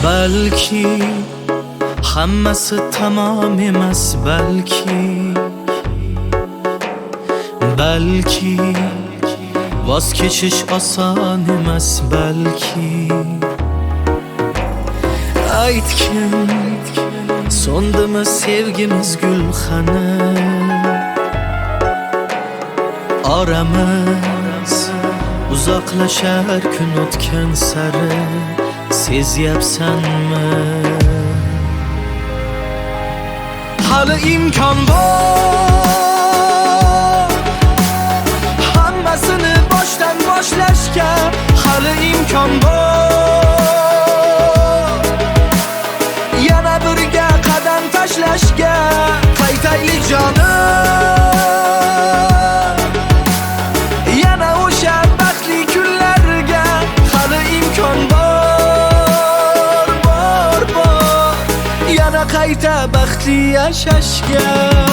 balki hammasi tamom emas, balki voz kechish oson emas, balki aytgin, so'ndimi sevgimiz gulxani, oramiz uzoqlashar kun o'tgan sari, sezyapsanmi? Hali imkon bor hammasini boshdan boshlashga, hali imkon bor yana birga qadam tashlashga. Qaytaylik jonim yana o'sha baxtli kunlarga, hali imkon bor yana qayta baxtli yashashga.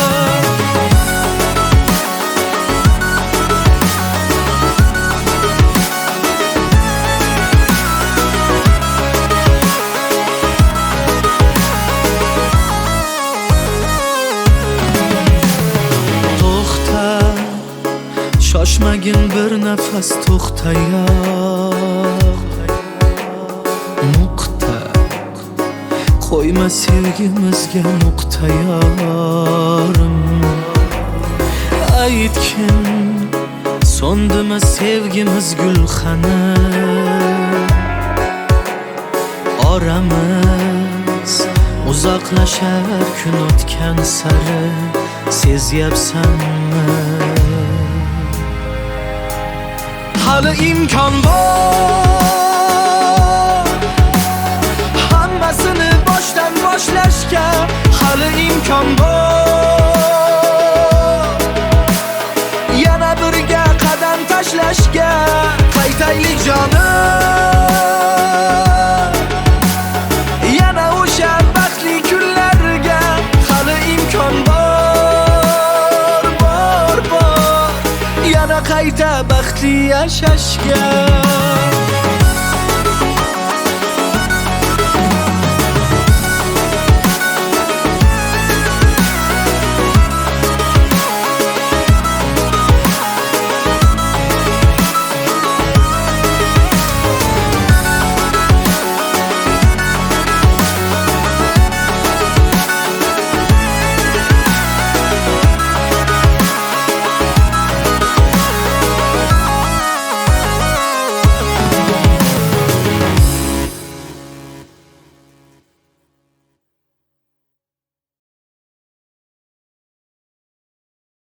Shoshmagin bir nafas to'xtayoq, nuqta qo'yma sevgimizga nuqta yorim. Aytgin, so'ndimi sevgimiz gulxani, oramiz uzoqlashar kun o'tgan sari, sezyapsanmi? Hali imkon bor hammasini boshdan boshlashga, hali imkon bor yana birga qadam tashlashga. Qaytaylik jonim yana o'sha baxtli kunlarga, hali imkon bor yana qayta baxtli yashashga.